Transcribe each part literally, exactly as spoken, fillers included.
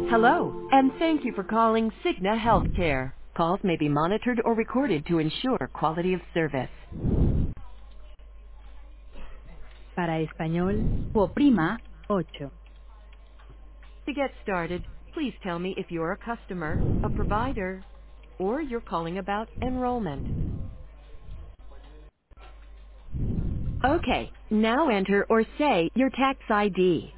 Hello, and thank you for calling Cigna Healthcare. Calls may be monitored or recorded to ensure quality of service. Para español, oprima ocho. To get started, please tell me if you're a customer, a provider, or you're calling about enrollment. Okay, now enter or say your tax I D.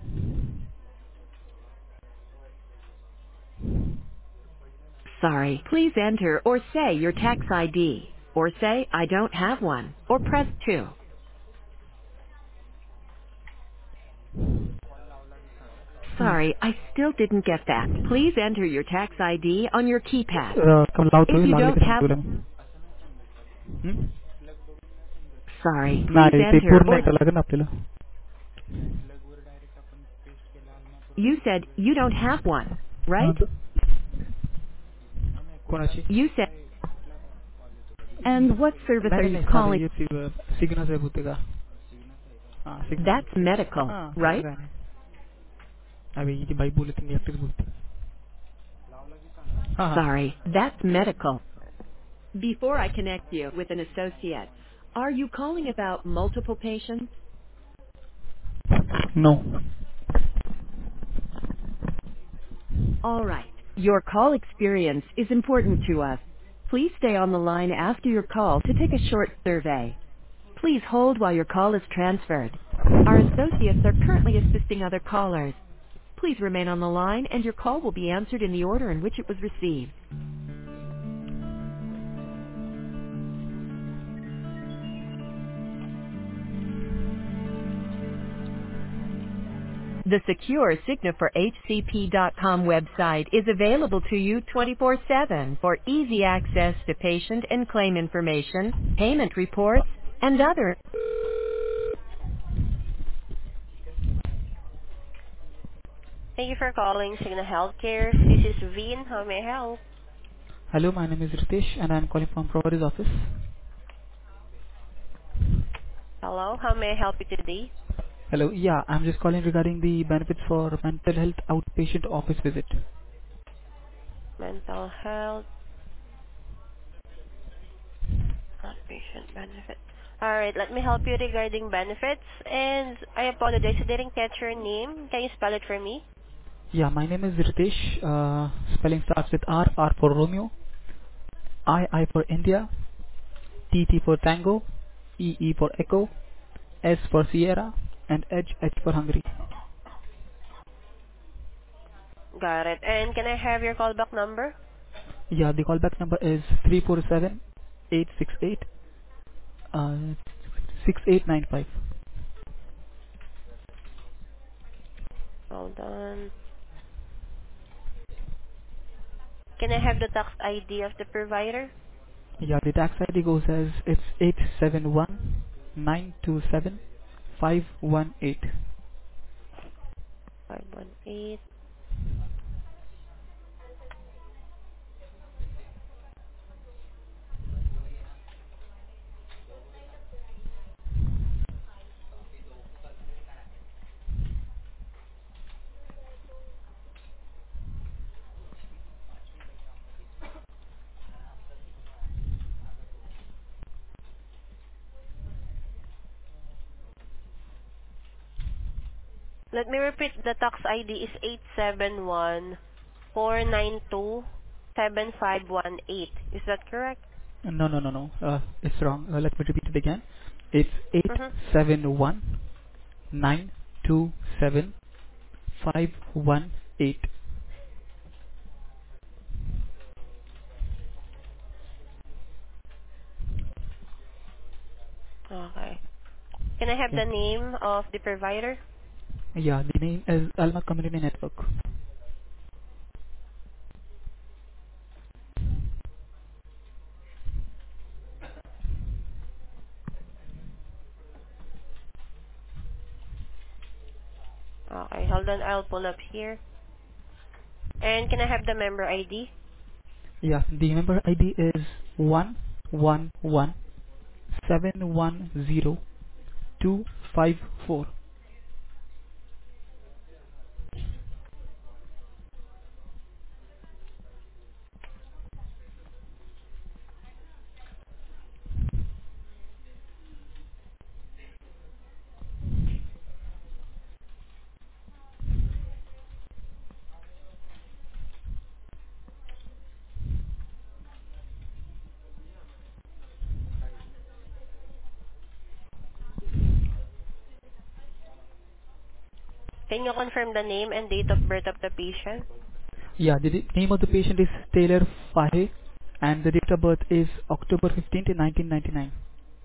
Sorry, please enter or say your tax I D. Or say, I don't have one. Or press two. Sorry, I still didn't get that. Please enter your tax I D on your keypad. Uh, come loud to If you, you लागले don't की have, सांगतो हम्म sorry, please नाही ते enter पूर्ण or एकदा लागेल ना आपल्याला you said you don't have one, हा right? तर कोणाची You said, and what service नाही are नाही you नाही साधं calling? याची सिग्नल साहेब होते का हा That's सिग्नल medical, हा तसं right? काय नाही अबे ही बाई बोलत मी एकटीच बोलते हा हा Sorry, that's medical. Before I connect you with an associate, are you calling about multiple patients? No All right. Your call experience is important to us. Please stay on the line after your call to take a short survey. Please hold while your call is transferred. Our associates are currently assisting other callers. Please remain on the line and your call will be answered in the order in which it was received. The secure Cigna for H C P dot com website is available to you twenty-four seven for easy access to patient and claim information, payment reports, and other. Thank you for calling Cigna Healthcare. This is Vin. How may I help? hello my name is Ritesh and I'm calling from provider's office Hello, how may I help you today? hello yeah I'm just calling regarding the benefits for mental health outpatient office visit Mental health, outpatient benefit. All right, let me help you regarding benefits. And I apologize, I didn't catch your name. Can you spell it for me? yeah my name is Ritesh uh, spelling starts with R R for Romeo I I for India T T for Tango, E E for Echo, S for Sierra, and H H for Hungary. Got it. And can I have your callback number? Yeah, the callback number is three four seven eight six eight uh, six eight nine five. Hold on. Can I have the tax I D of the provider? Yeah, the tax I D goes as it's eight seven one nine two seven five one eight. five one eight. Let me repeat, the tax I D is eight seven one four nine two seven five one eight. Is that correct? No, no, no, no. Uh, it's wrong. Uh, let me repeat it again. It's eight Mm-hmm. seven one nine two seven five one eight. Okay. Can I have Okay. the name of the provider? Yeah, the name is Alma Community Network. Okay, hold on. I'll pull up here. And can I have the member I D? Yeah, the member I D is one one one seven one zero two five four. Can you confirm the name and date of birth of the patient? Yeah, the d- name of the patient is Taylor Fahe, and the date of birth is October fifteenth, nineteen ninety-nine.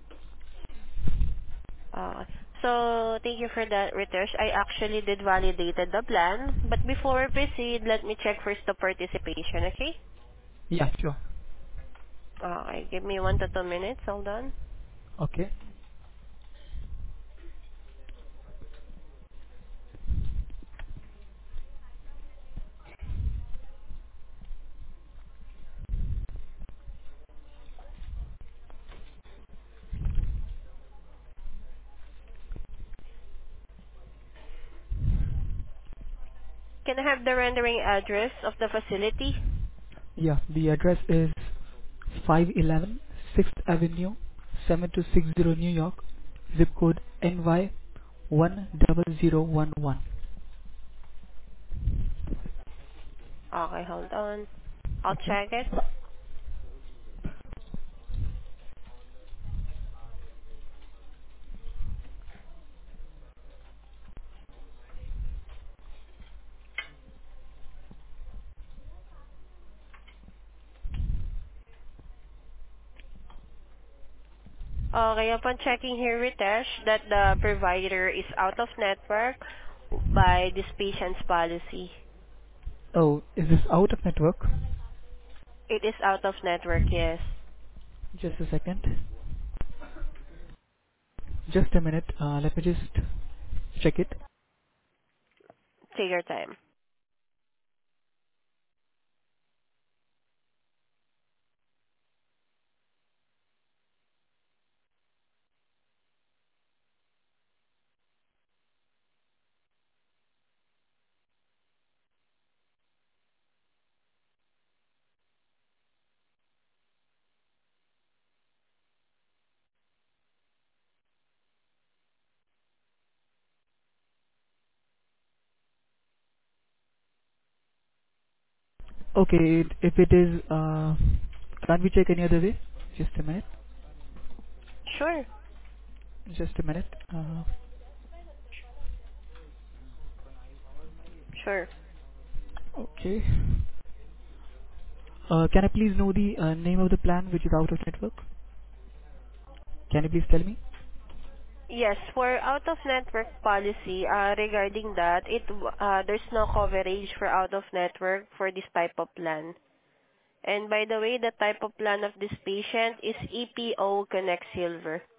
Uh, so thank you for that, Ritesh. I actually did validated the plan, but before we proceed, let me check first the participation, okay? Yeah, sure. Okay, give me one to two minutes. Hold on. Okay. Can I have the rendering address of the facility? Yeah, the address is five eleven sixth Avenue, seven two six zero New York, zip code N Y one zero zero one one. Okay, hold on. I'll Okay. check it. Okay, upon checking here, Ritesh, that the provider is out of network by this patient's policy. Oh, is this out of network? It is out of network, yes. Just a second. Just a minute. Uh, let me just check it. Take your time. Okay, it, if it is, uh, can we check any other way? Just a minute. Sure, Just a minute. Uh, sure. okay. Uh, can I please know the uh, name of the plan which is out of network? Can you please tell me? Yes, for out of network policy, uh, regarding that, it uh, there's no coverage for out of network for this type of plan. And by the way, the type of plan of this patient is E P O Connect Silver.